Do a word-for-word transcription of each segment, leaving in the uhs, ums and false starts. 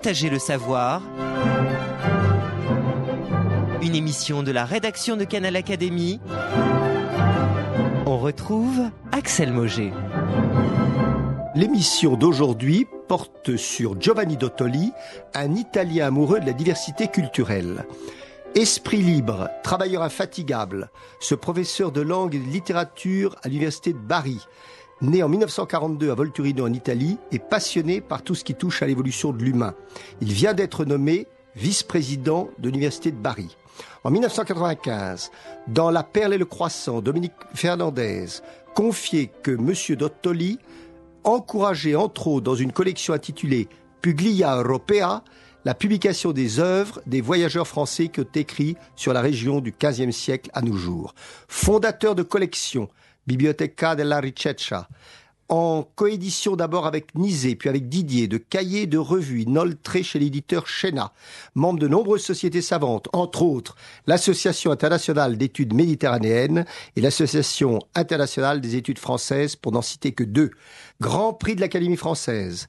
partager le savoir. Une émission de la rédaction de Canal Académie. On retrouve Axel Moget. L'émission d'aujourd'hui porte sur Giovanni Dottoli, un Italien amoureux de la diversité culturelle. Esprit libre, travailleur infatigable, ce professeur de langue et de littérature à l'université de Bari, né en dix-neuf cent quarante-deux à Volturno en Italie, est passionné par tout ce qui touche à l'évolution de l'humain. Il vient d'être nommé vice-président de l'université de Bari. En dix-neuf cent quatre-vingt-quinze, dans La Perle et le Croissant, Dominique Fernandez confiait que M. Dottoli encourageait entre autres dans une collection intitulée Puglia Europea la publication des œuvres des voyageurs français qui ont écrit sur la région du quinzième siècle à nos jours. Fondateur de collection, Biblioteca della Ricerca, en coédition d'abord avec Nizet, puis avec Didier, de cahiers de revues inoltrés chez l'éditeur Schéna, membre de nombreuses sociétés savantes, entre autres l'Association internationale d'études méditerranéennes et l'Association internationale des études françaises, pour n'en citer que deux. Grand prix de l'Académie française.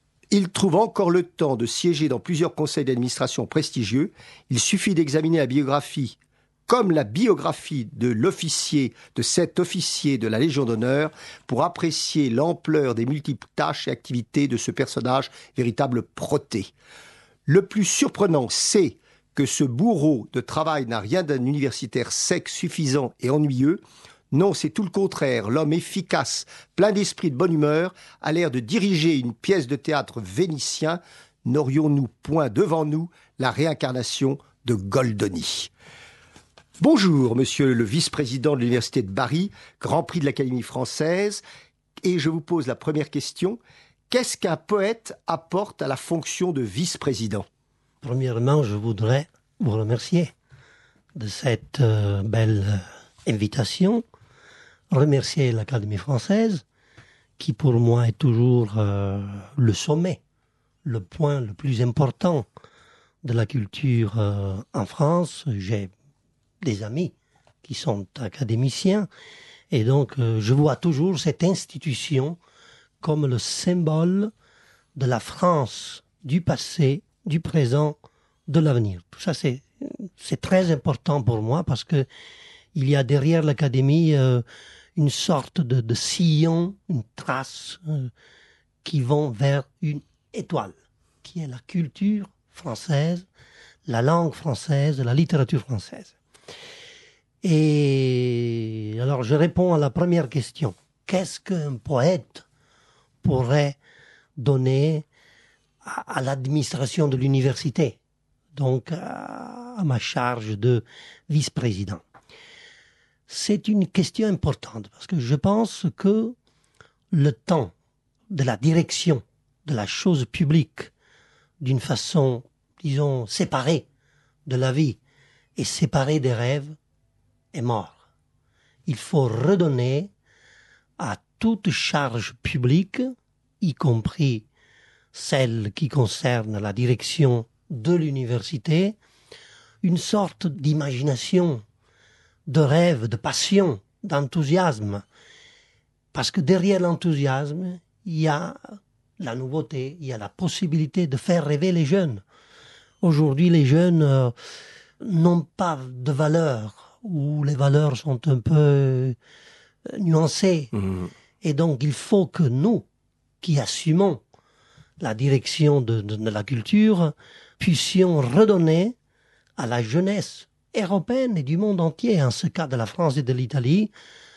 Il trouve encore le temps de siéger dans plusieurs conseils d'administration prestigieux. Il suffit d'examiner la biographie comme la biographie de l'officier, de cet officier de la Légion d'honneur, pour apprécier l'ampleur des multiples tâches et activités de ce personnage véritable protée. Le plus surprenant, c'est que ce bourreau de travail n'a rien d'un universitaire sec, suffisant et ennuyeux. Non, c'est tout le contraire. L'homme efficace, plein d'esprit, de bonne humeur, a l'air de diriger une pièce de théâtre vénitien. N'aurions-nous point devant nous la réincarnation de Goldoni ? Bonjour, monsieur le vice-président de l'Université de Bari, Grand Prix de l'Académie française. Et je vous pose la première question. Qu'est-ce qu'un poète apporte à la fonction de vice-président ? Premièrement, je voudrais vous remercier de cette euh, belle euh, invitation. Remercier l'Académie française, qui pour moi est toujours euh, le sommet, le point le plus important de la culture euh, en France. J'ai des amis qui sont académiciens, et donc euh, je vois toujours cette institution comme le symbole de la France du passé, du présent, de l'avenir. Tout ça, c'est, c'est très important pour moi, parce que il y a derrière l'Académie euh, une sorte de, de sillon, une trace euh, qui vont vers une étoile, qui est la culture française, la langue française, la littérature française. Et alors je réponds à la première question. Qu'est-ce qu'un poète pourrait donner à, à l'administration de l'université, donc à, à ma charge de vice-président? C'est une question importante, parce que je pense que le temps de la direction de la chose publique d'une façon, disons, séparée de la vie et séparée des rêves est mort. Il faut redonner à toute charge publique, y compris celle qui concerne la direction de l'université, une sorte d'imagination, de rêve, de passion, d'enthousiasme. Parce que derrière l'enthousiasme, il y a la nouveauté, il y a la possibilité de faire rêver les jeunes. Aujourd'hui, les jeunes euh, n'ont pas de valeur, ou les valeurs sont un peu euh, nuancées. Mmh. Et donc, il faut que nous, qui assumons la direction de, de, de la culture, puissions redonner à la jeunesse européenne et du monde entier, en ce cas de la France et de l'Italie,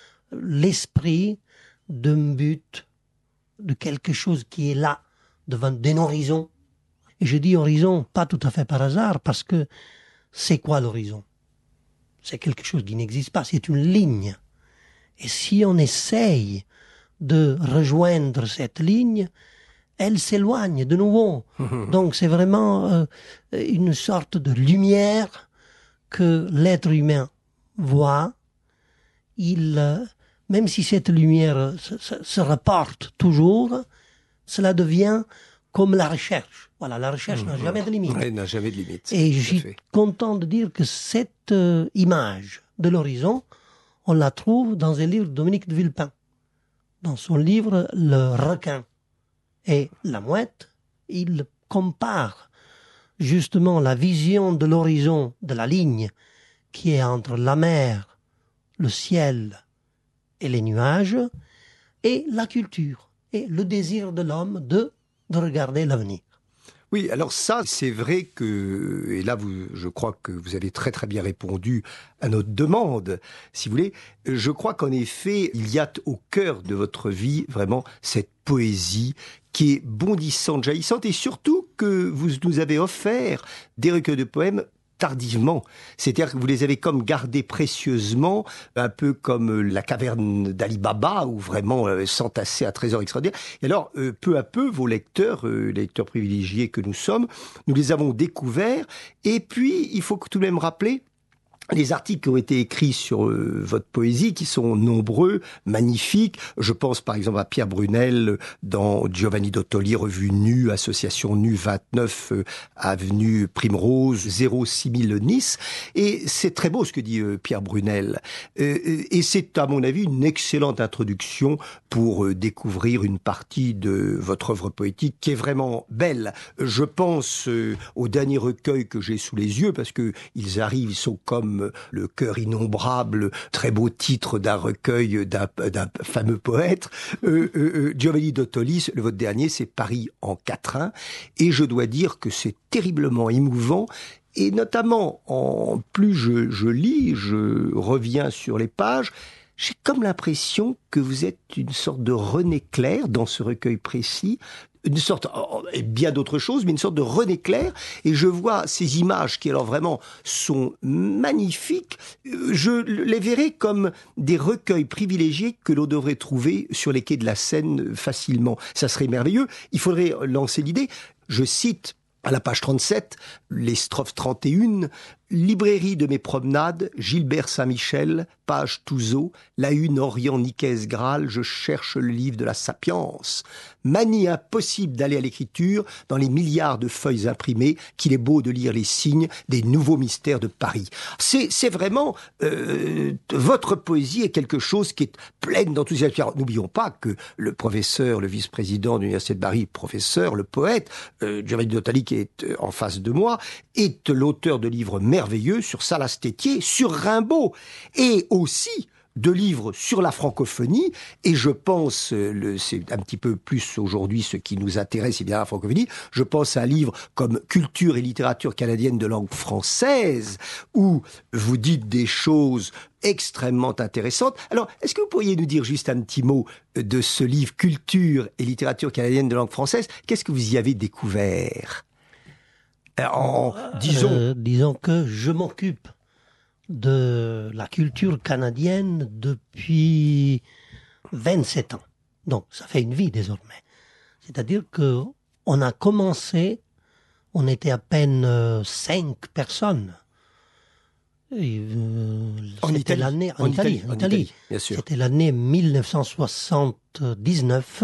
l'esprit d'un but, de quelque chose qui est là, devant d'un horizon. Et je dis horizon, pas tout à fait par hasard, parce que c'est quoi l'horizon ? C'est quelque chose qui n'existe pas, c'est une ligne. Et si on essaye de rejoindre cette ligne, elle s'éloigne de nouveau. Donc c'est vraiment euh, une sorte de lumière que l'être humain voit. Il, euh, même si cette lumière se, se, se reporte toujours, cela devient comme la recherche. Voilà, la recherche mmh. n'a jamais de limite. Elle n'a jamais de limite. Et je suis fait. content de dire que cette euh, image de l'horizon, on la trouve dans un livre de Dominique de Villepin. Dans son livre « Le requin et la mouette », il compare justement la vision de l'horizon, de la ligne qui est entre la mer, le ciel et les nuages, et la culture, et le désir de l'homme de, de regarder l'avenir. Oui, alors ça, c'est vrai que, et là, vous, je crois que vous avez très très bien répondu à notre demande, si vous voulez. Je crois qu'en effet, il y a au cœur de votre vie vraiment cette poésie qui est bondissante, jaillissante, et surtout que vous nous avez offert des recueils de poèmes tardivement. C'est-à-dire que vous les avez comme gardés précieusement, un peu comme la caverne d'Ali Baba, où vraiment euh, s'entasser un trésor extraordinaire. Et alors, euh, peu à peu, vos lecteurs, euh, lecteurs privilégiés que nous sommes, nous les avons découverts. Et puis, il faut tout de même rappeler les articles qui ont été écrits sur euh, votre poésie, qui sont nombreux, magnifiques. Je pense par exemple à Pierre Brunel dans Giovanni Dottoli, revue Nue, association Nue vingt-neuf, euh, avenue Primrose, zéro six mille Nice. Et c'est très beau ce que dit euh, Pierre Brunel. Euh, et c'est à mon avis une excellente introduction pour euh, découvrir une partie de votre œuvre poétique qui est vraiment belle. Je pense euh, au dernier recueil que j'ai sous les yeux, parce que ils arrivent, ils sont comme Le cœur innombrable, très beau titre d'un recueil d'un, d'un fameux poète. Euh, euh, Giovanni Dottoli, le votre dernier, c'est Paris en quatrain. Et je dois dire que c'est terriblement émouvant. Et notamment, en plus je, je lis, je reviens sur les pages, j'ai comme l'impression que vous êtes une sorte de René Clair dans ce recueil précis, une sorte, et bien d'autres choses, mais une sorte de René Clair, et je vois ces images qui alors vraiment sont magnifiques, je les verrai comme des recueils privilégiés que l'on devrait trouver sur les quais de la Seine facilement. Ça serait merveilleux. Il faudrait lancer l'idée. Je cite à la page trente-sept, les strophes trente et une, librairie de mes promenades, Gilbert Saint-Michel, page Touzeau, la une Orient Nicaise Graal, je cherche le livre de la Sapience. Manie impossible d'aller à l'écriture dans les milliards de feuilles imprimées qu'il est beau de lire les signes des nouveaux mystères de Paris. C'est, c'est vraiment, euh, votre poésie est quelque chose qui est pleine d'enthousiasme. Alors, n'oublions pas que le professeur, le vice-président de l'Université de Paris, professeur, le poète, euh, Giovanni Dottoli, qui est euh, en face de moi, est l'auteur de livres merveilleux sur Salas Tétier, sur Rimbaud, et aussi de livres sur la francophonie, et je pense, le, c'est un petit peu plus aujourd'hui ce qui nous intéresse, c'est bien la francophonie, je pense à un livre comme Culture et littérature canadienne de langue française, où vous dites des choses extrêmement intéressantes. Alors, est-ce que vous pourriez nous dire juste un petit mot de ce livre Culture et littérature canadienne de langue française? Qu'est-ce que vous y avez découvert? En, disons... Euh, disons que je m'occupe de la culture canadienne depuis vingt-sept ans. Donc, ça fait une vie désormais. C'est-à-dire que on a commencé, on était à peine euh, cinq personnes. Et, euh, en c'était Italie. l'année en, en Italie, Italie, en en Italie. Italie, bien sûr. C'était l'année mille neuf cent soixante-dix-neuf.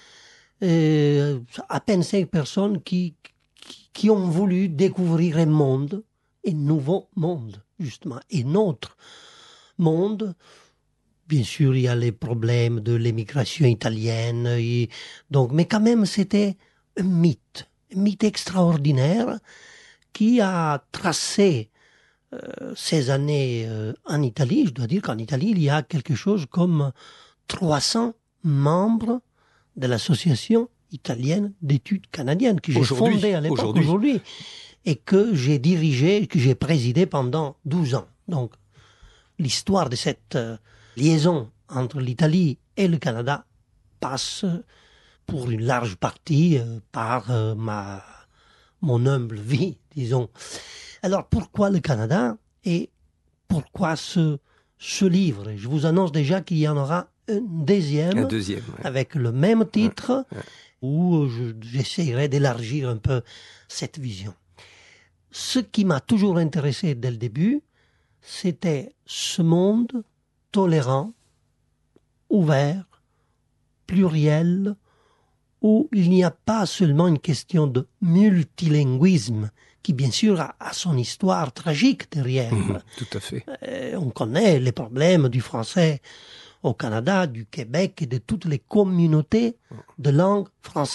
Et à peine cinq personnes qui, qui qui ont voulu découvrir un monde, un nouveau monde, justement, un autre monde. Bien sûr, il y a les problèmes de l'émigration italienne, et donc, mais quand même, c'était un mythe, un mythe extraordinaire qui a tracé euh, ces années euh, en Italie. Je dois dire qu'en Italie, il y a quelque chose comme trois cents membres de l'association italienne d'études canadiennes que j'ai fondée à l'époque aujourd'hui. aujourd'hui et que j'ai dirigé, que j'ai présidé pendant douze ans. Donc, l'histoire de cette euh, liaison entre l'Italie et le Canada passe pour une large partie euh, par euh, ma mon humble vie, disons. Alors, pourquoi le Canada et pourquoi ce, ce livre? Je vous annonce déjà qu'il y en aura un deuxième, un deuxième ouais. avec le même titre, ouais, ouais. où je, j'essaierai d'élargir un peu cette vision. Ce qui m'a toujours intéressé dès le début, c'était ce monde tolérant, ouvert, pluriel, où il n'y a pas seulement une question de multilinguisme, qui bien sûr a, a son histoire tragique derrière. Mmh, tout à fait. Euh, on connaît les problèmes du français au Canada, du Québec et de toutes les communautés de langue française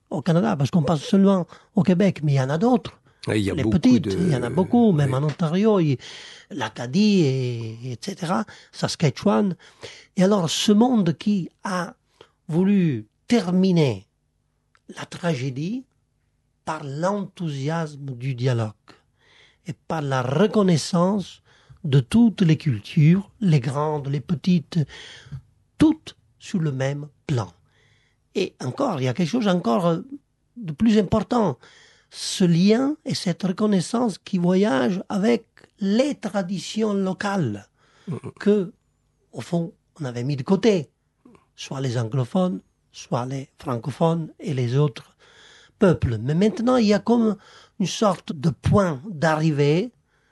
au Canada, parce qu'on pense seulement au Québec, mais il y en a d'autres. Il y a les beaucoup petites, de... il y en a beaucoup, même oui. en Ontario, il... l'Acadie, et, etc., Saskatchewan. Et alors, ce monde qui a voulu terminer la tragédie par l'enthousiasme du dialogue et par la reconnaissance de toutes les cultures, les grandes, les petites, toutes sur le même plan. Et encore, il y a quelque chose encore de plus important. Ce lien et cette reconnaissance qui voyage avec les traditions locales que, au fond, on avait mis de côté. Soit les anglophones, soit les francophones et les autres peuples. Mais maintenant, il y a comme une sorte de point d'arrivée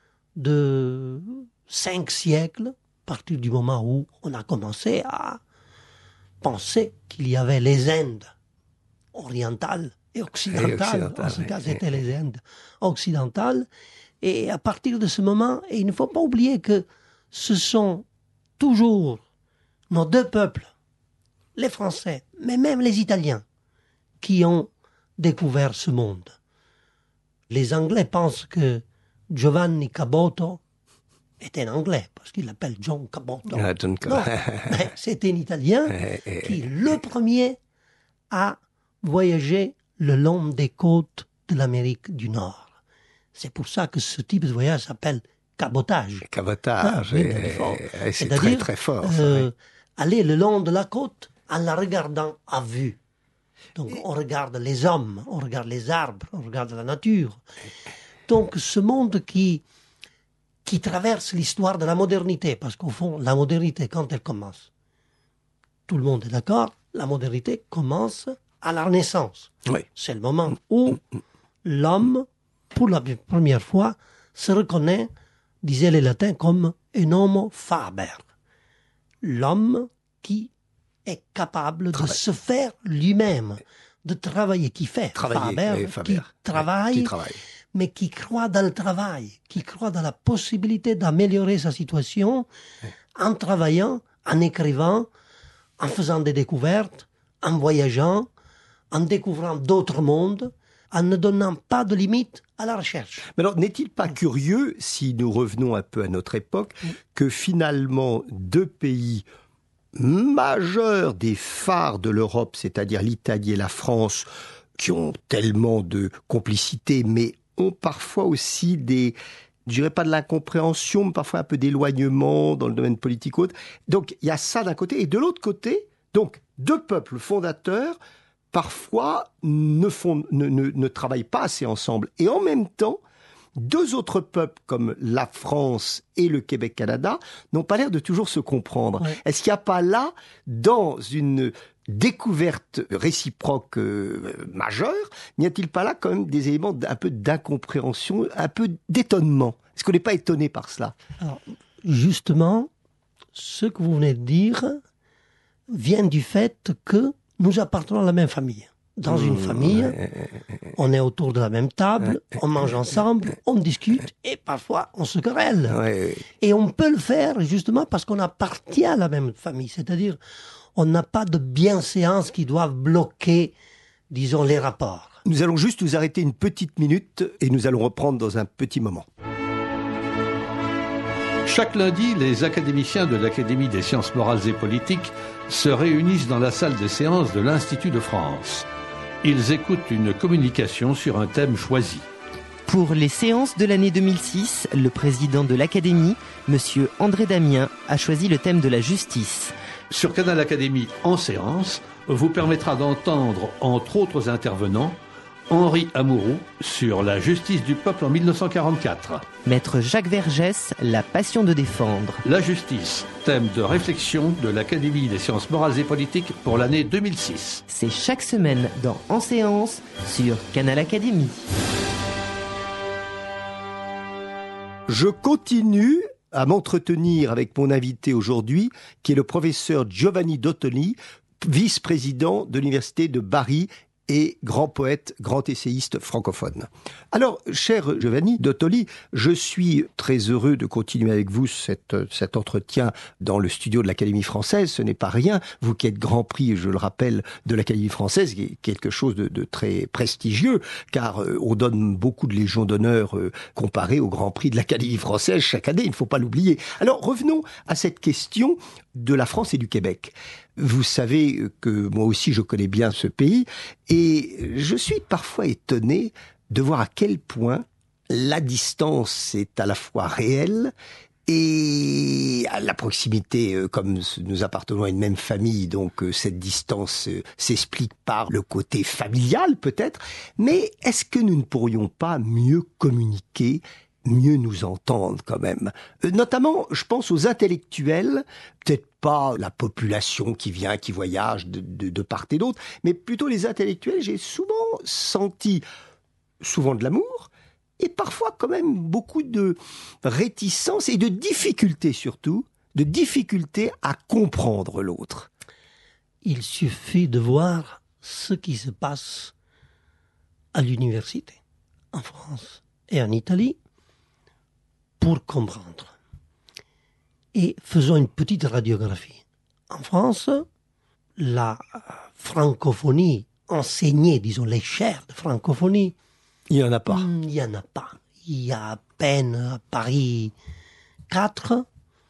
de cinq siècles, à partir du moment où on a commencé à penser qu'il y avait les Indes orientales et occidentales. Et occidentales, en ce oui. cas, c'était les Indes occidentales. Et à partir de ce moment, et il ne faut pas oublier que ce sont toujours nos deux peuples, les Français, mais même les Italiens, qui ont découvert ce monde. Les Anglais pensent que Giovanni Caboto était un Anglais, parce qu'il l'appelle John Caboto. Ah, John Non, mais c'était un Italien qui, le premier, a voyagé le long des côtes de l'Amérique du Nord. C'est pour ça que ce type de voyage s'appelle cabotage. Cabotage, Ah, oui, et- mais fort. et c'est C'est-à-dire, très très fort. ça, euh, oui. aller le long de la côte en la regardant à vue. Donc on regarde les hommes, on regarde les arbres, on regarde la nature. Donc ce monde qui, qui traverse l'histoire de la modernité, parce qu'au fond, la modernité, quand elle commence, tout le monde est d'accord, la modernité commence à la Renaissance. Oui. C'est le moment où l'homme, pour la première fois, se reconnaît, disaient les latins, comme un homo faber. L'homme qui est capable Travail. de se faire lui-même, de travailler, qui fait Travailler, Faber, oui, Faber. qui Ouais, travaille, qui travaille. mais qui croit dans le travail, qui croit dans la possibilité d'améliorer sa situation en travaillant, en écrivant, en faisant des découvertes, en voyageant, en découvrant d'autres mondes, en ne donnant pas de limite à la recherche. Mais alors, n'est-il pas curieux, si nous revenons un peu à notre époque, que finalement deux pays majeurs des phares de l'Europe, c'est-à-dire l'Italie et la France, qui ont tellement de complicité, mais ont parfois aussi des, je dirais pas de l'incompréhension, mais parfois un peu d'éloignement dans le domaine politique autre. Donc, il y a ça d'un côté. Et de l'autre côté, donc, deux peuples fondateurs, parfois, ne, font, ne, ne, ne travaillent pas assez ensemble. Et en même temps, deux autres peuples comme la France et le Québec-Canada n'ont pas l'air de toujours se comprendre. Ouais. Est-ce qu'il n'y a pas là, dans une découverte réciproque euh, majeure, n'y a-t-il pas là quand même des éléments d'un peu d'incompréhension, un peu d'étonnement? Est-ce qu'on n'est pas étonné par cela? Alors, justement, ce que vous venez de dire vient du fait que nous appartenons à la même famille. Dans une famille, on est autour de la même table, on mange ensemble, on discute et parfois on se querelle. Ouais. Et on peut le faire justement parce qu'on appartient à la même famille. C'est-à-dire, on n'a pas de bienséances qui doivent bloquer, disons, les rapports. Nous allons juste nous arrêter une petite minute et nous allons reprendre dans un petit moment. Chaque lundi, les académiciens de l'Académie des sciences morales et politiques se réunissent dans la salle des séances de l'Institut de France. Ils écoutent une communication sur un thème choisi. Pour les séances de l'année deux mille six, le président de l'Académie, monsieur André Damien, a choisi le thème de la justice. Sur Canal Académie en séance vous permettra d'entendre, entre autres intervenants, Henri Amouroux sur la justice du peuple en mille neuf cent quarante-quatre. Maître Jacques Vergès, la passion de défendre. La justice, thème de réflexion de l'Académie des sciences morales et politiques pour l'année deux mille six. C'est chaque semaine dans En séance sur Canal Académie. Je continue à m'entretenir avec mon invité aujourd'hui, qui est le professeur Giovanni Dottoli, vice-président de l'Université de Bari et grand poète, grand essayiste francophone. Alors, cher Giovanni Dottoli, je suis très heureux de continuer avec vous cette, cet entretien dans le studio de l'Académie française. Ce n'est pas rien, vous qui êtes Grand Prix, je le rappelle, de l'Académie française, qui est quelque chose de, de très prestigieux, car euh, on donne beaucoup de légions d'honneur euh, comparées au Grand Prix de l'Académie française chaque année, il ne faut pas l'oublier. Alors, revenons à cette question de la France et du Québec. Vous savez que moi aussi je connais bien ce pays et je suis parfois étonné de voir à quel point la distance est à la fois réelle et à la proximité, comme nous appartenons à une même famille, donc cette distance s'explique par le côté familial peut-être, mais est-ce que nous ne pourrions pas mieux communiquer, mieux nous entendre quand même? Notamment, je pense aux intellectuels, peut-être pas la population qui vient, qui voyage de, de, de part et d'autre, mais plutôt les intellectuels. J'ai souvent senti, souvent de l'amour, et parfois quand même beaucoup de réticence et de difficulté surtout, de difficulté à comprendre l'autre. Il suffit de voir ce qui se passe à l'université, en France et en Italie, pour comprendre. Et faisons une petite radiographie. En France, la francophonie enseignée, disons les chaires de francophonie, il n'y en a pas. Il n'y en a pas. Il y a à peine à Paris quatre,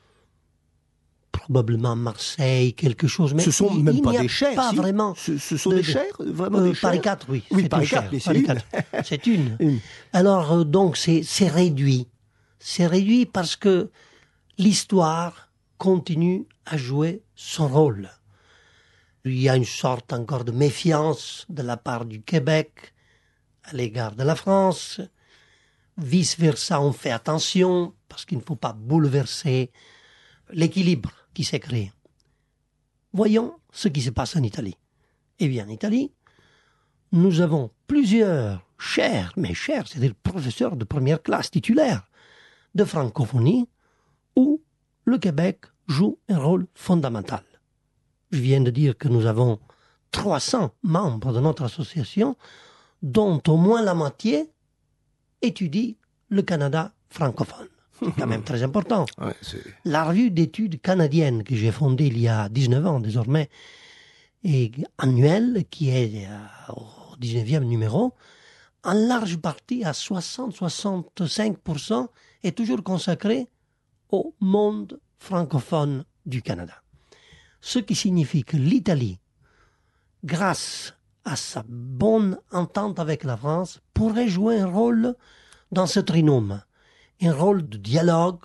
probablement Marseille, quelque chose. Mais ce sont il, même il pas n'y a des chaires. Pas si. vraiment. Ce, ce sont de, des chaires, vraiment euh, des chaires. Paris quatre, oui. Oui, c'est Paris une quatre, chaire, mais c'est Paris une. quatre. C'est une. une. Alors euh, donc c'est c'est réduit. C'est réduit parce que l'histoire continue à jouer son rôle. Il y a une sorte encore de méfiance de la part du Québec à l'égard de la France. Vice-versa, on fait attention parce qu'il ne faut pas bouleverser l'équilibre qui s'est créé. Voyons ce qui se passe en Italie. Eh bien, en Italie, nous avons plusieurs chers, mais chers, c'est-à-dire professeurs de première classe titulaires de francophonie où le Québec joue un rôle fondamental. Je viens de dire que nous avons trois cents membres de notre association, dont au moins la moitié étudie le Canada francophone. C'est quand même très important. Ouais, c'est... La revue d'études canadienne que j'ai fondée il y a dix-neuf ans désormais, et annuelle, qui est euh, au dix-neuvième numéro, en large partie, à soixante à soixante-cinq pour cent, est toujours consacrée au monde francophone du Canada. Ce qui signifie que l'Italie, grâce à sa bonne entente avec la France, pourrait jouer un rôle dans ce trinôme. Un rôle de dialogue,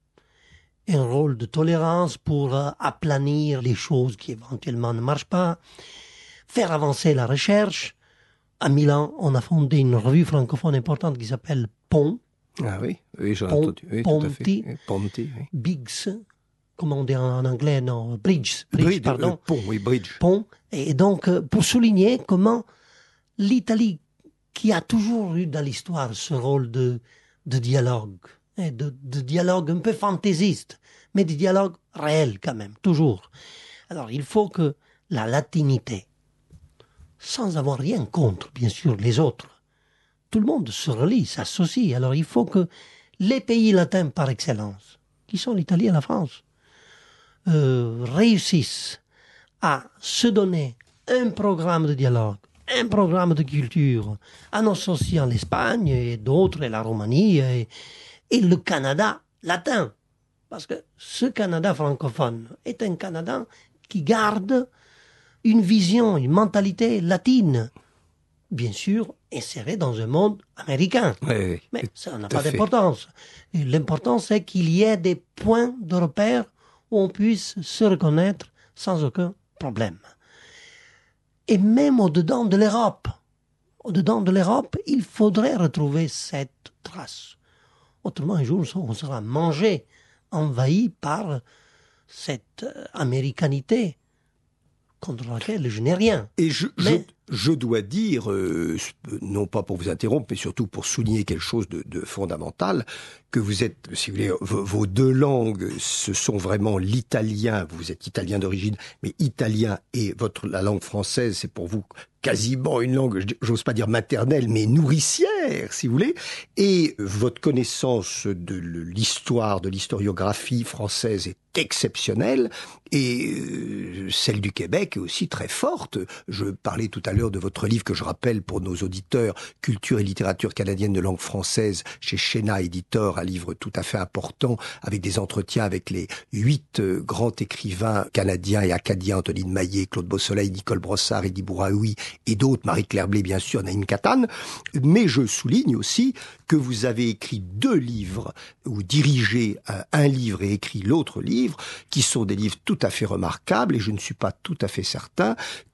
un rôle de tolérance pour euh, aplanir les choses qui éventuellement ne marchent pas, faire avancer la recherche. À Milan, on a fondé une revue francophone importante qui s'appelle Pont. Ah oui, oui, j'en ai Pon- entendu. Oui, tout à fait. Ponti. Oui, Ponti, oui. Biggs, comment on dit en anglais, non, Bridge, Bridge, Bridge, pardon. euh, pont, oui, bridge. Pont. Et donc, euh, pour souligner comment l'Italie, qui a toujours eu dans l'histoire ce rôle de, de dialogue, hein, de, de dialogue un peu fantaisiste, mais de dialogue réel quand même, toujours. Alors, il faut que la latinité, sans avoir rien contre, bien sûr, les autres, tout le monde se relie, s'associe. Alors, il faut que les pays latins par excellence, qui sont l'Italie et la France, euh, réussissent à se donner un programme de dialogue, un programme de culture, en associant l'Espagne et d'autres, et la Roumanie, et, et le Canada latin. Parce que ce Canada francophone est un Canada qui garde une vision, une mentalité latine, bien sûr insérée dans un monde américain. Oui, oui. Mais ça n'a tout à pas fait. d'importance. Et l'important, c'est qu'il y ait des points de repère où on puisse se reconnaître sans aucun problème. Et même au-dedans de l'Europe, au-dedans de l'Europe, il faudrait retrouver cette trace. Autrement, un jour, on sera mangé, envahi par cette euh, américanité contre laquelle je n'ai rien. Et je, je, Mais je dois dire, euh, non pas pour vous interrompre, mais surtout pour souligner quelque chose de, de fondamental, que vous êtes, si vous voulez, vos, vos deux langues, ce sont vraiment l'italien, vous êtes italien d'origine, mais italien et votre la langue française, c'est pour vous quasiment une langue, j'ose pas dire maternelle, mais nourricière, si vous voulez, et votre connaissance de l'histoire, de l'historiographie française est exceptionnelle, et euh, celle du Québec est aussi très forte. Je parlais tout à l'heure de votre livre que je rappelle pour nos auditeurs, Culture et littérature canadienne de langue française, chez Chéna Éditeur, un livre tout à fait important, avec des entretiens avec les huit euh, grands écrivains canadiens et acadiens, Antonine Maillet, Claude Beausoleil, Nicole Brossard, Eddy Bouraoui, et d'autres, Marie-Claire Blé, bien sûr, Naïm Katane. Mais je souligne aussi que vous avez écrit deux livres, ou dirigé un livre et écrit l'autre livre, qui sont des livres tout à fait remarquables, et je ne suis pas tout à fait certain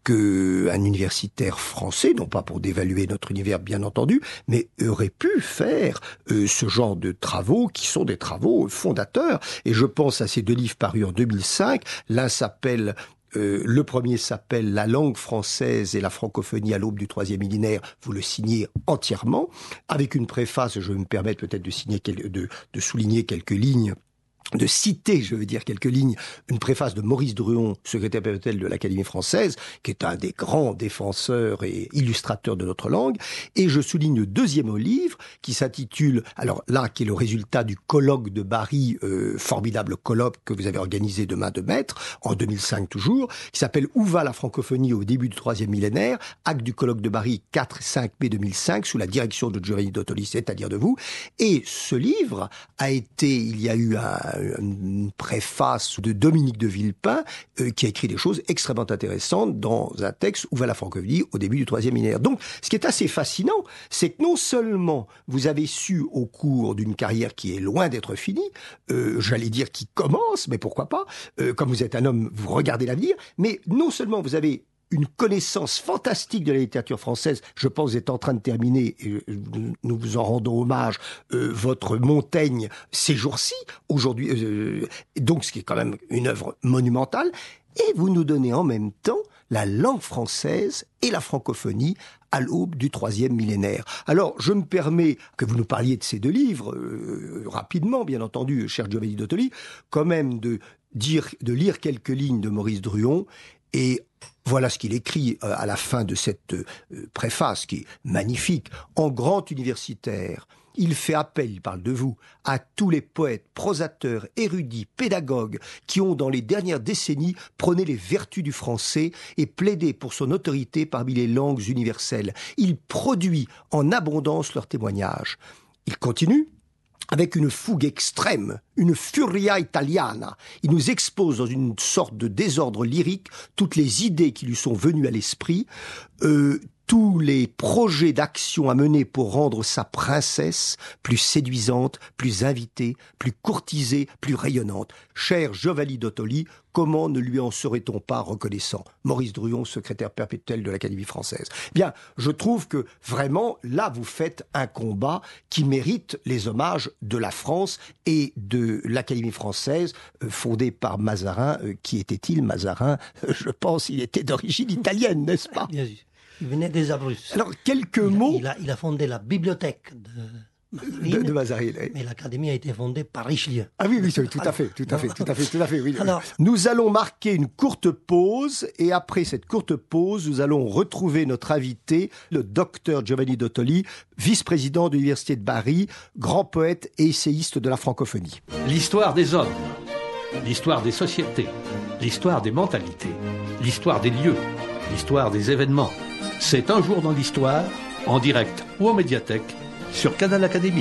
qu'un universitaire français, non pas pour dévaluer notre univers bien entendu, mais aurait pu faire euh, ce genre de travaux qui sont des travaux fondateurs. Et je pense à ces deux livres parus en deux mille cinq. L'un s'appelle Euh, le premier s'appelle « La langue française et la francophonie à l'aube du troisième millénaire ». Vous le signez entièrement, avec une préface, je vais me permettre peut-être de, signer, de, de souligner quelques lignes, de citer, je veux dire, quelques lignes, une préface de Maurice Druon, secrétaire perpétuel de l'Académie française, qui est un des grands défenseurs et illustrateurs de notre langue. Et je souligne le deuxième livre, qui s'intitule, alors là, qui est le résultat du colloque de Bari, euh, formidable colloque que vous avez organisé de main de maître, en deux mille cinq toujours, qui s'appelle « Où va la francophonie au début du troisième millénaire ?» Acte du colloque de Bari, quatre et cinq mai deux mille cinq, sous la direction de Giovanni Dottoli, c'est-à-dire de vous. Et ce livre a été, il y a eu un une préface de Dominique de Villepin euh, qui a écrit des choses extrêmement intéressantes dans un texte Où va la francophonie au début du troisième millénaire. Donc, ce qui est assez fascinant, c'est que non seulement vous avez su au cours d'une carrière qui est loin d'être finie, euh, j'allais dire qui commence, mais pourquoi pas, euh, comme vous êtes un homme, vous regardez l'avenir, mais non seulement vous avez une connaissance fantastique de la littérature française. Je pense que vous êtes en train de terminer, et nous vous en rendons hommage, euh, votre Montaigne ces jours-ci, aujourd'hui, euh, donc ce qui est quand même une œuvre monumentale, et vous nous donnez en même temps la langue française et la francophonie à l'aube du troisième millénaire. Alors, je me permets que vous nous parliez de ces deux livres, euh, rapidement, bien entendu, cher Giovanni Dottoli, quand même de, dire, de lire quelques lignes de Maurice Druon, et voilà ce qu'il écrit à la fin de cette préface, qui est magnifique. En grand universitaire, il fait appel, il parle de vous, à tous les poètes, prosateurs, érudits, pédagogues qui ont, dans les dernières décennies, prôné les vertus du français et plaidé pour son autorité parmi les langues universelles. Il produit en abondance leurs témoignages. Il continue avec une fougue extrême, une furia italiana. Il nous expose dans une sorte de désordre lyrique toutes les idées qui lui sont venues à l'esprit, euh, tous les projets d'action à mener pour rendre sa princesse plus séduisante, plus invitée, plus courtisée, plus rayonnante. Cher Giovanni Dottoli, comment ne lui en serait-on pas reconnaissant? Maurice Druon, secrétaire perpétuel de l'Académie française. Bien, je trouve que vraiment, là, vous faites un combat qui mérite les hommages de la France et de l'Académie française, euh, fondée par Mazarin. Euh, qui était-il, Mazarin? euh, Je pense qu'il était d'origine italienne, n'est-ce pas? Bien sûr. Il venait des Abruzzes. Alors, quelques il a, mots... Il a, il a fondé la bibliothèque de Mazarine, de, de Mazarine, oui. Mais l'Académie a été fondée par Richelieu. Ah oui, oui, tout à fait, tout à fait, tout à fait, tout à fait, oui. Alors, nous allons marquer une courte pause, et après cette courte pause, nous allons retrouver notre invité, le docteur Giovanni Dottoli, vice-président de l'Université de Bari, grand poète et essayiste de la francophonie. L'histoire des hommes, l'histoire des sociétés, l'histoire des mentalités, l'histoire des lieux, l'histoire des événements. C'est Un jour dans l'histoire, en direct ou en médiathèque, sur Canal Académie.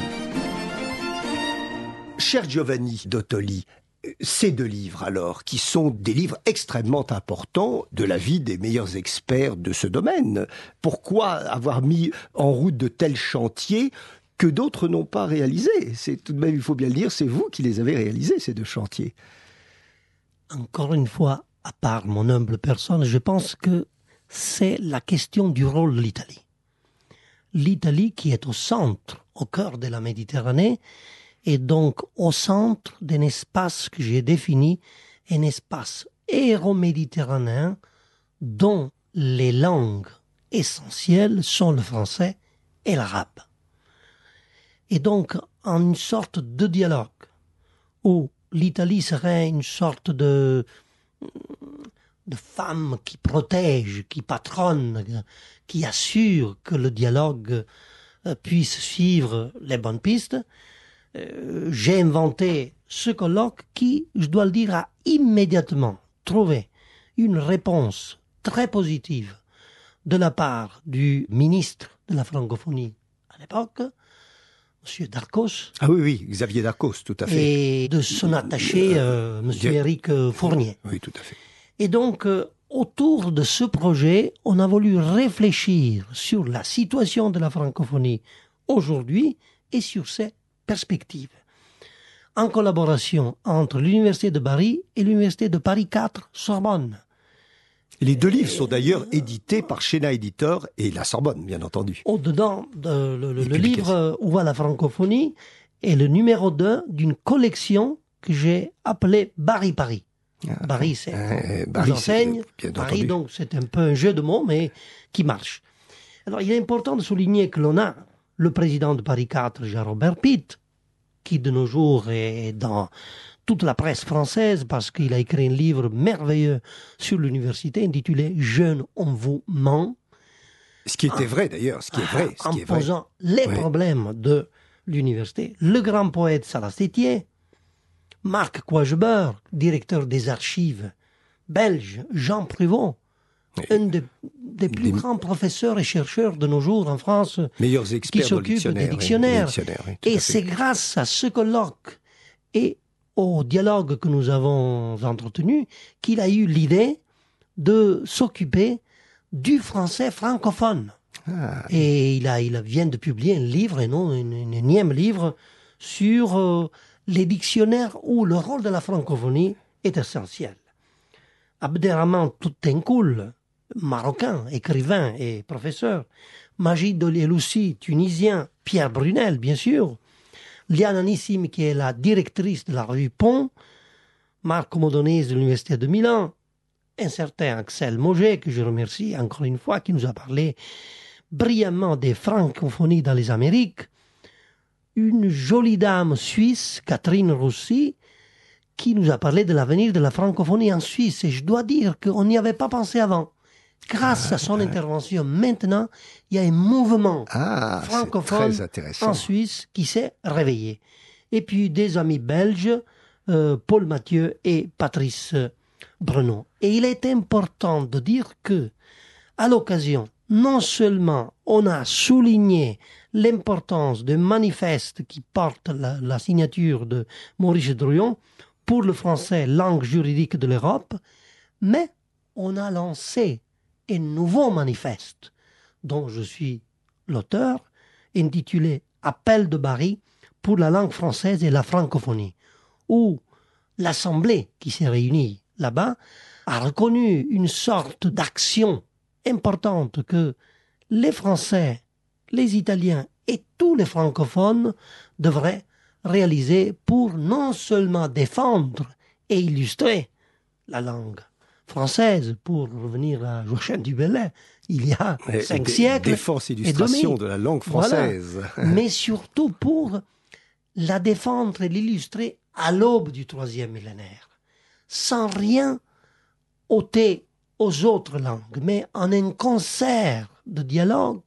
Cher Giovanni Dottoli, ces deux livres alors, qui sont des livres extrêmement importants de la vie des meilleurs experts de ce domaine, pourquoi avoir mis en route de tels chantiers que d'autres n'ont pas réalisés? C'est tout de même, il faut bien le dire, c'est vous qui les avez réalisés, ces deux chantiers. Encore une fois, à part mon humble personne, je pense que c'est la question du rôle de l'Italie. L'Italie qui est au centre, au cœur de la Méditerranée, et donc au centre d'un espace que j'ai défini, un espace héro-méditerranéen dont les langues essentielles sont le français et l'arabe. Et donc, en une sorte de dialogue, où l'Italie serait une sorte de, de femme qui protège, qui patronne, qui assure que le dialogue puisse suivre les bonnes pistes, euh, j'ai inventé ce colloque qui, je dois le dire, a immédiatement trouvé une réponse très positive de la part du ministre de la francophonie à l'époque, M. Darcos. Ah oui, oui, Xavier Darcos, tout à fait. Et de son attaché, euh, M. Éric Fournier. Oui, tout à fait. Et donc, euh, autour de ce projet, on a voulu réfléchir sur la situation de la francophonie aujourd'hui et sur ses perspectives. En collaboration entre l'Université de Paris et l'Université de Paris quatre Sorbonne. Et les deux livres sont d'ailleurs édités par Chéna Éditeur et la Sorbonne, bien entendu. Au-dedans, de, le, le, le livre Où va la francophonie est le numéro deux d'une collection que j'ai appelée Paris Paris. Ah, Paris, c'est euh, Paris, enseigne. Paris, donc, c'est un peu un jeu de mots, mais qui marche. Alors, il est important de souligner que l'on a le président de Paris quatre, Jean-Robert Pitt, qui de nos jours est dans toute la presse française parce qu'il a écrit un livre merveilleux sur l'université intitulé « Jeunes, on vous ment ». Ce qui était vrai d'ailleurs, ce qui est vrai. Ce en qui est vrai. posant les oui. problèmes de l'université. Le grand poète Salastétier, Marc Coigebert, directeur des archives belges, Jean Pruvot, oui. un des, des plus des... grands professeurs et chercheurs de nos jours en France, meilleurs experts qui s'occupe des dictionnaires. Oui, oui, et c'est grâce à ce colloque et au dialogue que nous avons entretenu qu'il a eu l'idée de s'occuper du français francophone. Ah. Et il, a, il vient de publier un livre, et non un, un énième livre, sur euh, les dictionnaires où le rôle de la francophonie est essentiel. Abderrahmane Toutenkoul, marocain, écrivain et professeur, Majid El-Loussi, tunisien, Pierre Brunel, bien sûr, Liana Nissim, qui est la directrice de la revue Pont, Marc Modonese de l'Université de Milan, un certain Axel Moget, que je remercie encore une fois, qui nous a parlé brillamment des francophonies dans les Amériques, une jolie dame suisse, Catherine Roussy, qui nous a parlé de l'avenir de la francophonie en Suisse. Et je dois dire qu'on n'y avait pas pensé avant. Grâce à son intervention, maintenant, il y a un mouvement ah, francophone en Suisse qui s'est réveillé. Et puis des amis belges, euh, Paul Mathieu et Patrice Brenon. Et il est important de dire que, à l'occasion, non seulement on a souligné l'importance d'un manifeste qui porte la, la signature de Maurice Drouillon pour le français, langue juridique de l'Europe, mais on a lancé un nouveau manifeste dont je suis l'auteur, intitulé « Appel de Paris pour la langue française et la francophonie », où l'Assemblée qui s'est réunie là-bas a reconnu une sorte d'action importante que les Français, les Italiens et tous les francophones devraient réaliser pour non seulement défendre et illustrer la langue française, pour revenir à Joachim du Bellay, il y a mais cinq dé- siècles. Défense, illustration de la langue française. Voilà. Mais surtout pour la défendre et l'illustrer à l'aube du troisième millénaire, sans rien ôter aux autres langues, mais en un concert de dialogue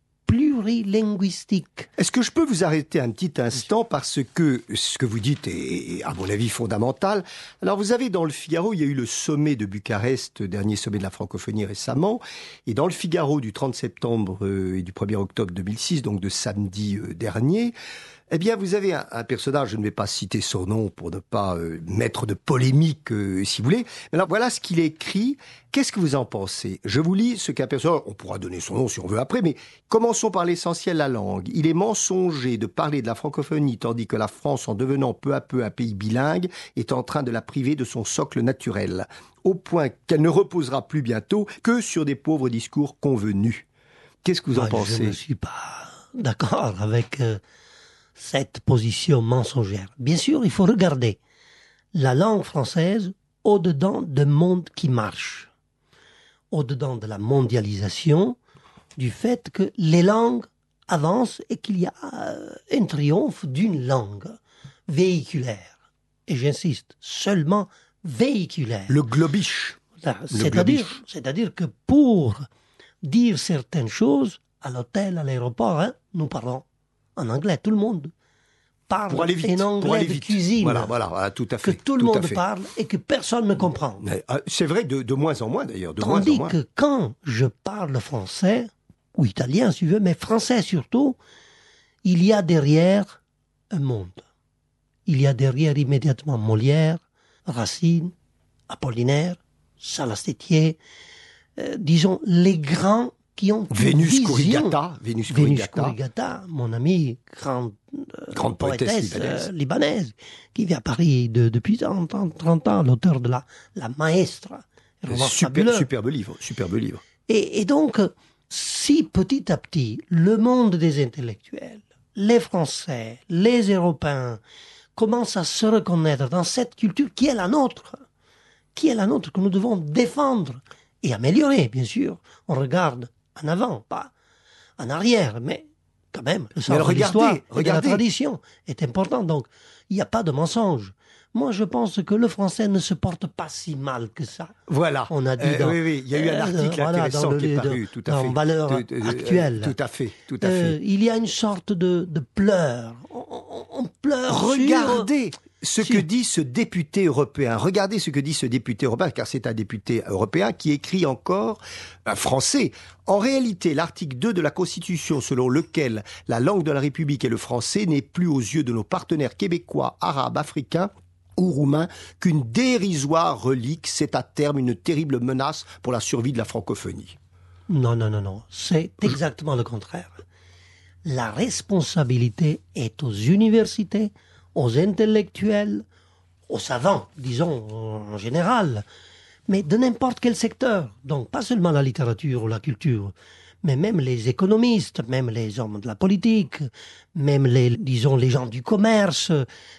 plurilinguistique. Est-ce que je peux vous arrêter un petit instant parce que ce que vous dites est, à mon avis, fondamental. Alors, vous avez dans le Figaro, il y a eu le sommet de Bucarest, dernier sommet de la francophonie récemment, et dans le Figaro du trente septembre et du premier octobre deux mille six, donc de samedi dernier, eh bien, vous avez un, un personnage, je ne vais pas citer son nom pour ne pas euh, mettre de polémique, euh, si vous voulez. Mais alors, voilà ce qu'il écrit. Qu'est-ce que vous en pensez? Je vous lis ce qu'un personnage, on pourra donner son nom si on veut après, mais commençons par l'essentiel, la langue. Il est mensonger de parler de la francophonie, tandis que la France, en devenant peu à peu un pays bilingue, est en train de la priver de son socle naturel, au point qu'elle ne reposera plus bientôt que sur des pauvres discours convenus. Qu'est-ce que vous en Moi, pensez? Je ne suis pas d'accord avec... Euh... cette position mensongère. Bien sûr, il faut regarder la langue française au-dedans d'un monde qui marche, au-dedans de la mondialisation, du fait que les langues avancent et qu'il y a euh, un triomphe d'une langue véhiculaire. Et j'insiste, seulement véhiculaire. Le globish. C'est-à-dire, c'est-à-dire que pour dire certaines choses, à l'hôtel, à l'aéroport, hein, nous parlons en anglais, tout le monde parle pour aller vite, en anglais pour aller de vite. cuisine. Voilà, voilà, voilà, tout à fait. Que tout le tout monde parle et que personne ne comprend. Mais, euh, c'est vrai, de, de moins en moins d'ailleurs. De Tandis moins en moins. que quand je parle français, ou italien si tu veux, mais français surtout, il y a derrière un monde. Il y a derrière immédiatement Molière, Racine, Apollinaire, Salastétier, euh, disons les grands qui ont Vénus une vision. Corrigata, Vénus Vénus Corrigata, Corrigata, mon amie, grande, euh, grande poétesse, poétesse libanaise. euh, libanaise, qui vit à Paris de, depuis trente ans, trente ans, l'auteur de la, la Maestra. Un roman Super, fabuleux. superbe livre, superbe livre. Et, et donc, si petit à petit, le monde des intellectuels, les Français, les Européens, commencent à se reconnaître dans cette culture qui est la nôtre, qui est la nôtre, que nous devons défendre et améliorer, bien sûr. On regarde en avant, pas en arrière, mais quand même, le sens de regardez, l'histoire et de la regardez. tradition est important. Donc, il n'y a pas de mensonge. Moi, je pense que le français ne se porte pas si mal que ça. Voilà. On a dit Euh, dans, oui, oui, il y a eu un euh, article voilà, intéressant dans le- qui est dans- paru, tout à dans fait. Valeurs Tout, euh, actuelles. Tout à fait, tout à Euh, fait. il y a une sorte de, de pleurs. On, on- on pleure sur- Regardez ce sur- que dit ce député européen. Regardez ce que dit ce député européen, car c'est un député européen qui écrit encore, un français. En réalité, l'article deux de la Constitution, selon lequel la langue de la République est le français, n'est plus aux yeux de nos partenaires québécois, arabes, africains ou roumains qu'une dérisoire relique. C'est à terme une terrible menace pour la survie de la francophonie. Non, non, non, non. C'est exactement le contraire. La responsabilité est aux universités, aux intellectuels, aux savants, disons, en général, mais de n'importe quel secteur. Donc, pas seulement la littérature ou la culture, mais même les économistes, même les hommes de la politique, même les, disons, les gens du commerce.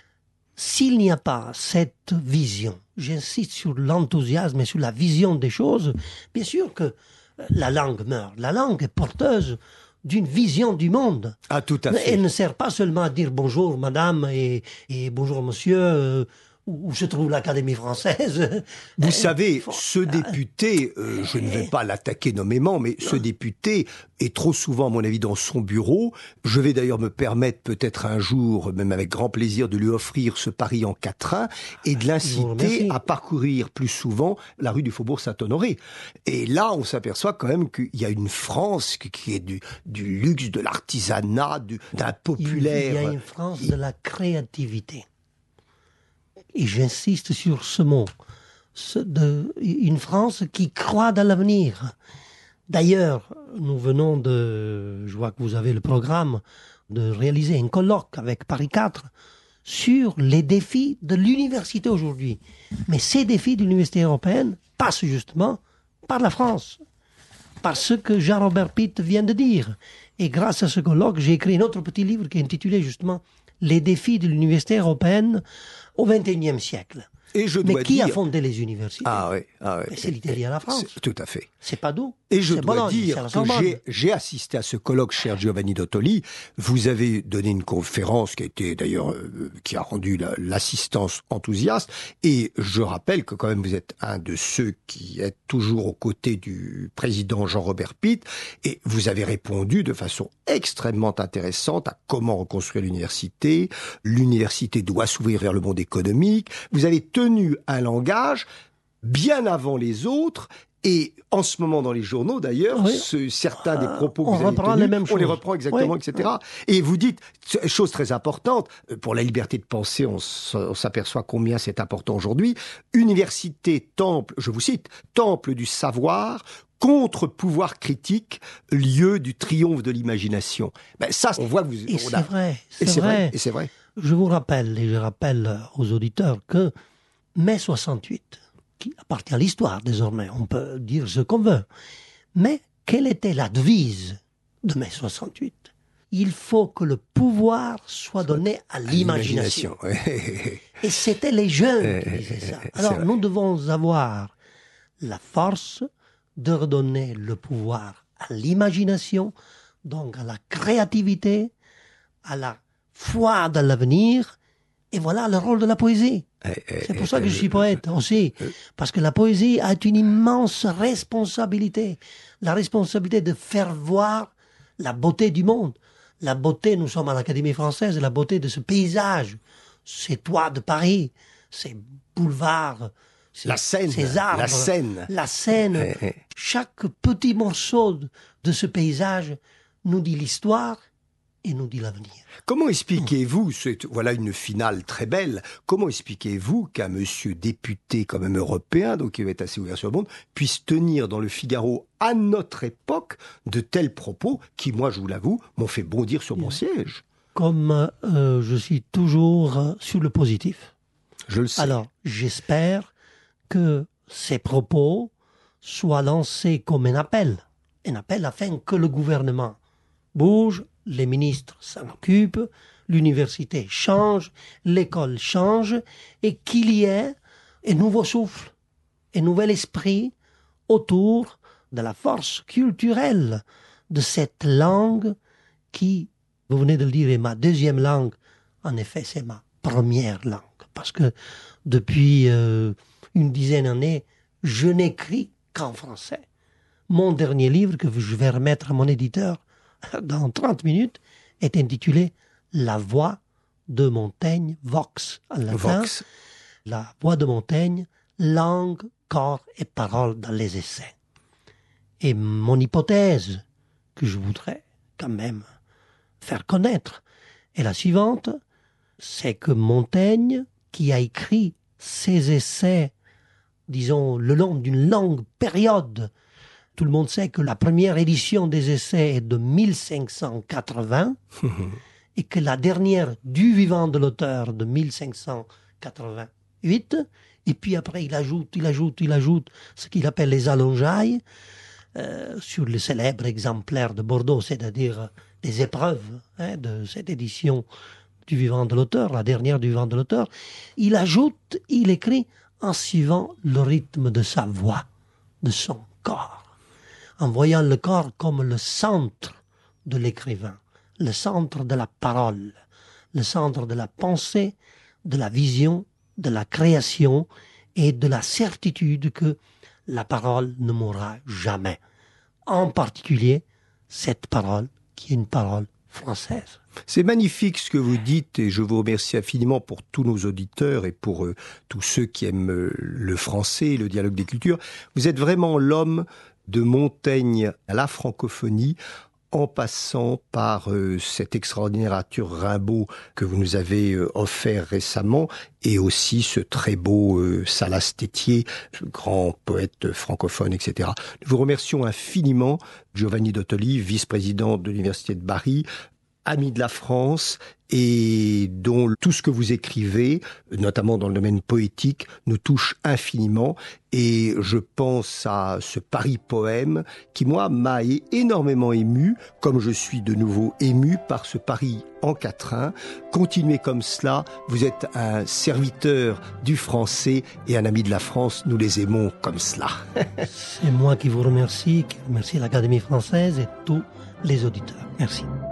S'il n'y a pas cette vision, j'insiste sur l'enthousiasme et sur la vision des choses, bien sûr que la langue meurt. La langue est porteuse d'une vision du monde. Ah, tout à fait. Elle ne sert pas seulement à dire bonjour madame et, et bonjour monsieur, euh, où se trouve l'Académie française. Vous Euh, savez, faut- ce député, euh, je ne vais pas l'attaquer nommément, mais ce député est trop souvent, à mon avis, dans son bureau. Je vais d'ailleurs me permettre peut-être un jour, même avec grand plaisir, de lui offrir ce Paris en quatrain et de Je vous l'inciter remercie. à parcourir plus souvent la rue du Faubourg Saint-Honoré. Et là, on s'aperçoit quand même qu'il y a une France qui- qui est du, du luxe, de l'artisanat, du- d'un populaire. Il y a une France de la créativité. Et j'insiste sur ce mot. Ce de, une France qui croit dans l'avenir. D'ailleurs, nous venons de, je vois que vous avez le programme, de réaliser un colloque avec Paris quatre sur les défis de l'université aujourd'hui. Mais ces défis de l'université européenne passent justement par la France. Par ce que Jean-Robert Pitt vient de dire. Et grâce à ce colloque, j'ai écrit un autre petit livre qui est intitulé justement Les défis de l'université européenne au vingt et unième siècle. Et je Mais dois qui dire... a fondé les universités? Ah oui, ah oui. Mais c'est l'Italie à la France. C'est- Tout à fait. C'est pas d'où. Et je C'est dois Bologne, c'est dire la que Sorbonne. j'ai, j'ai assisté à ce colloque, cher Giovanni Dottoli. Vous avez donné une conférence qui a été d'ailleurs, euh, qui a rendu la- l'assistance enthousiaste. Et je rappelle que quand même vous êtes un de ceux qui est toujours aux côtés du président Jean-Robert Pitt. Et vous avez répondu de façon extrêmement intéressante à comment reconstruire l'université. L'université doit s'ouvrir vers le monde économique. Vous avez tenu un langage bien avant les autres. Et en ce moment, dans les journaux, d'ailleurs, Oui. ce- certains des Euh, propos que on vous avez reprend tenus, les mêmes on les choses. reprend exactement, Oui. et cetera. Et vous dites, c- chose très importante, euh, pour la liberté de penser, on s- on s'aperçoit combien c'est important aujourd'hui. Université, temple, je vous cite, temple du savoir, contre-pouvoir critique, lieu du triomphe de l'imagination. Ben ça, on voit que vous... Et on c'est a- vrai, Et c'est c'est vrai. vrai. Et c'est vrai. Je vous rappelle, et je rappelle aux auditeurs que mai soixante-huit, qui appartient à l'histoire désormais, on peut dire ce qu'on veut, mais quelle était la devise de mai soixante-huit? Il faut que le pouvoir soit donné à l'imagination. ouais. Et c'était les jeunes Euh, qui disaient ça. c'est Alors vrai. nous devons avoir la force de redonner le pouvoir à l'imagination, donc à la créativité, à la foi dans l'avenir. Et voilà le rôle de la poésie. C'est pour ça que je suis poète aussi. Parce que la poésie a une immense responsabilité. La responsabilité de faire voir la beauté du monde. La beauté, nous sommes à l'Académie française, la beauté de ce paysage, ces toits de Paris, ces boulevards, ces, la Seine, ces arbres, la Seine. La Seine. Eh, eh. Chaque petit morceau de ce paysage nous dit l'histoire et nous dit l'avenir. Comment expliquez-vous, cette, voilà une finale très belle, comment expliquez-vous qu'un monsieur député quand même européen, donc qui va être assez ouvert sur le monde, puisse tenir dans le Figaro à notre époque de tels propos qui, moi je vous l'avoue, m'ont fait bondir sur mon siège? Comme euh, je suis toujours sur le positif. Je le sais. Alors, j'espère que ces propos soient lancés comme un appel, un appel afin que le gouvernement bouge, les ministres s'en occupent, l'université change, l'école change, et qu'il y ait un nouveau souffle, un nouvel esprit autour de la force culturelle de cette langue qui, vous venez de le dire, est ma deuxième langue. En effet, c'est ma première langue, parce que depuis euh, une dizaine d'années, je n'écris qu'en français. Mon dernier livre, que je vais remettre à mon éditeur dans trente minutes, est intitulé « La voix de Montaigne, Vox » en latin. Vox. La voix de Montaigne, langue, corps et parole dans les essais. Et mon hypothèse, que je voudrais quand même faire connaître, est la suivante, c'est que Montaigne, qui a écrit ses essais, disons, le long d'une longue période. Tout le monde sait que la première édition des essais est de mille cinq cent quatre-vingts et que la dernière du vivant de l'auteur de mille cinq cent quatre-vingt-huit. Et puis après, il ajoute, il ajoute, il ajoute ce qu'il appelle les allongeailles euh, sur le célèbre exemplaire de Bordeaux, c'est-à-dire les épreuves hein, de cette édition du vivant de l'auteur, la dernière du vivant de l'auteur. Il ajoute, il écrit en suivant le rythme de sa voix, de son corps, en voyant le corps comme le centre de l'écrivain, le centre de la parole, le centre de la pensée, de la vision, de la création et de la certitude que la parole ne mourra jamais. En particulier, cette parole qui est une parole française. C'est magnifique ce que vous dites et je vous remercie infiniment pour tous nos auditeurs et pour euh, tous ceux qui aiment euh, le français, le dialogue des cultures. Vous êtes vraiment l'homme de Montaigne à la francophonie, en passant par euh, cette extraordinaire Arthur Rimbaud que vous nous avez euh, offert récemment, et aussi ce très beau euh, Salas Tétier, grand poète francophone, et cetera. Nous vous remercions infiniment, Giovanni Dottoli, vice-président de l'Université de Bari, ami de la France, et dont tout ce que vous écrivez, notamment dans le domaine poétique, nous touche infiniment. Et je pense à ce Paris poème qui, moi, m'a énormément ému, comme je suis de nouveau ému par ce Paris en quatrain. Continuez comme cela, vous êtes un serviteur du français et un ami de la France, nous les aimons comme cela. C'est moi qui vous remercie, qui remercie l'Académie française et tous les auditeurs. Merci.